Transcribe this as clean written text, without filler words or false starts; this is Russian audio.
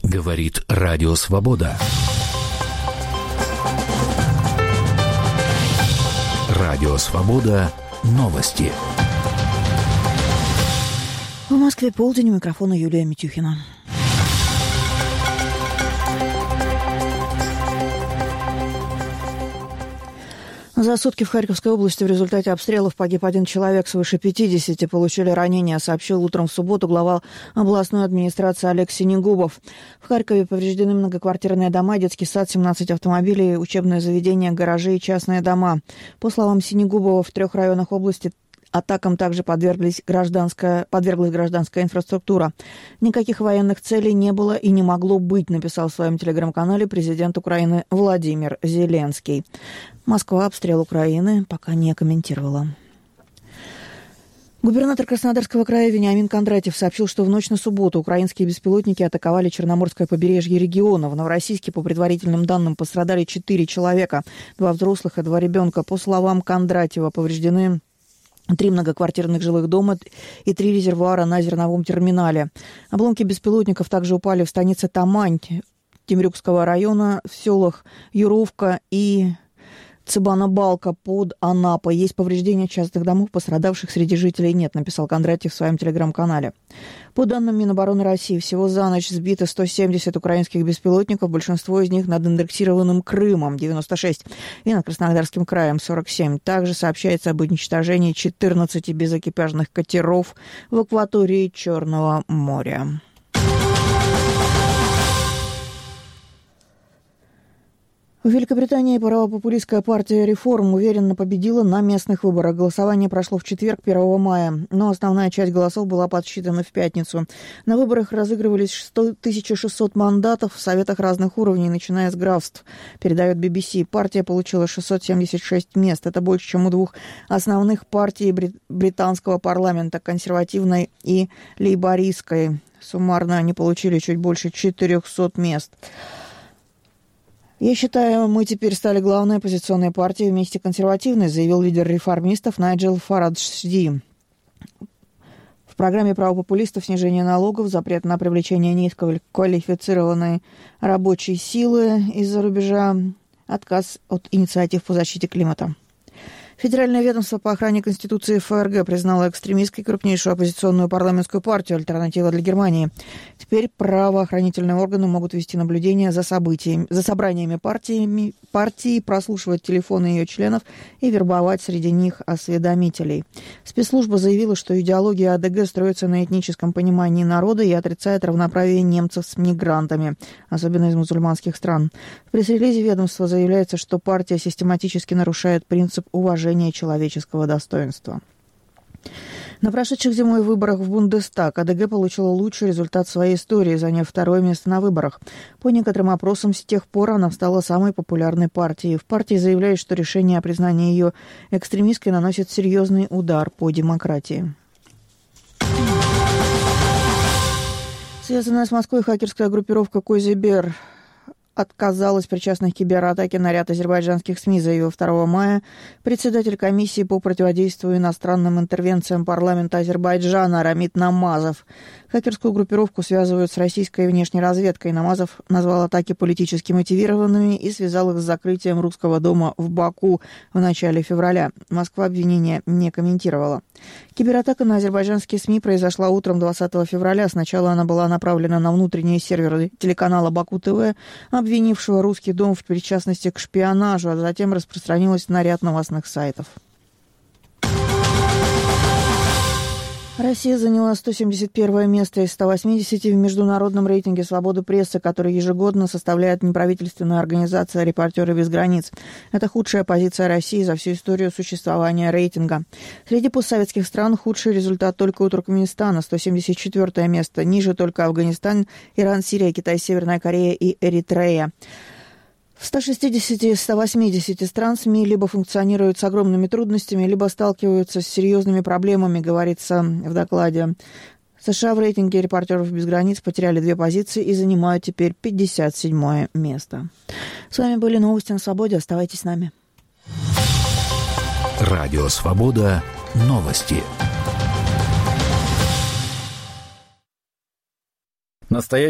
Говорит Радио Свобода. Радио Свобода. Новости. В Москве полдень, у микрофона Юлия Митюхина. За сутки в Харьковской области в результате обстрелов погиб один человек, свыше 50 получили ранения, сообщил утром в субботу глава областной администрации Олег Синегубов. В Харькове повреждены многоквартирные дома, детский сад, 17 автомобилей, учебные заведения, гаражи и частные дома. По словам Синегубова, в 3 районах области атакам также подверглась гражданская инфраструктура. Никаких военных целей не было и не могло быть, написал в своем телеграм-канале президент Украины Владимир Зеленский. Москва обстрел Украины пока не комментировала. Губернатор Краснодарского края Вениамин Кондратьев сообщил, что в ночь на субботу украинские беспилотники атаковали Черноморское побережье региона. В Новороссийске, по предварительным данным, пострадали 4 человека, 2 взрослых и 2 ребенка. По словам Кондратьева, повреждены 3 многоквартирных жилых дома и 3 резервуара на зерновом терминале. Обломки беспилотников также упали в станице Тамань Темрюкского района, в селах Юровка и Цыбана-Балка под Анапой. Есть повреждения частных домов, пострадавших среди жителей нет, написал Кондратьев в своем телеграм-канале. По данным Минобороны России, всего за ночь сбито 170 украинских беспилотников, большинство из них над аннексированным Крымом, 96, и над Краснодарским краем, 47. Также сообщается об уничтожении 14 безэкипажных катеров в акватории Черного моря. В Великобритании правопопулистская партия «Реформ» уверенно победила на местных выборах. Голосование прошло в четверг, 1 мая, но основная часть голосов была подсчитана в пятницу. На выборах разыгрывались 1600 мандатов в советах разных уровней, начиная с графств, передает BBC. Партия получила 676 мест. Это больше, чем у 2 основных партий британского парламента, консервативной и лейбористской. Суммарно они получили чуть больше 400 мест. «Я считаю, мы теперь стали главной оппозиционной партией вместе консервативной», заявил лидер реформистов Найджел Фарадж-Ди. В программе правопопулистов снижение налогов, запрет на привлечение низкоквалифицированной рабочей силы из-за рубежа, отказ от инициатив по защите климата. Федеральное ведомство по охране Конституции ФРГ признало экстремистской крупнейшую оппозиционную парламентскую партию «Альтернатива для Германии». Теперь правоохранительные органы могут вести наблюдение за собраниями партии, прослушивать телефоны ее членов и вербовать среди них осведомителей. Спецслужба заявила, что идеология АДГ строится на этническом понимании народа и отрицает равноправие немцев с мигрантами, особенно из мусульманских стран. В пресс-релизе ведомства заявляется, что партия систематически нарушает принцип уважения человеческого достоинства. На прошедших зимой выборах в Бундестаг АДГ получила лучший результат своей истории, заняв 2 место на выборах. По некоторым опросам, с тех пор она стала самой популярной партией. В партии заявляют, что решение о признании ее экстремистской наносит серьезный удар по демократии. Связанная с Москвой хакерская группировка «Козибер» отказалась причастных к кибератаке на ряд азербайджанских СМИ, заявил 2 мая председатель комиссии по противодействию иностранным интервенциям парламента Азербайджана Рамит Намазов. Хакерскую группировку связывают с российской внешней разведкой. Намазов назвал атаки политически мотивированными и связал их с закрытием русского дома в Баку в начале февраля. Москва обвинения не комментировала. Кибератака на азербайджанские СМИ произошла утром 20 февраля. Сначала она была направлена на внутренние серверы телеканала Баку ТВ, обвинившего русский дом в причастности к шпионажу, а затем распространилась на ряд новостных сайтов. Россия заняла 171 место из 180 в международном рейтинге свободы прессы, который ежегодно составляет неправительственная организация «Репортеры без границ». Это худшая позиция России за всю историю существования рейтинга. Среди постсоветских стран худший результат только у Туркменистана, 174 место. Ниже только Афганистан, Иран, Сирия, Китай, Северная Корея и Эритрея. В 160-180 стран СМИ либо функционируют с огромными трудностями, либо сталкиваются с серьезными проблемами, говорится в докладе. США в рейтинге «Репортеров без границ» потеряли 2 позиции и занимают теперь 57 место. С вами были новости на Свободе. Оставайтесь с нами. Радио Свобода. Новости.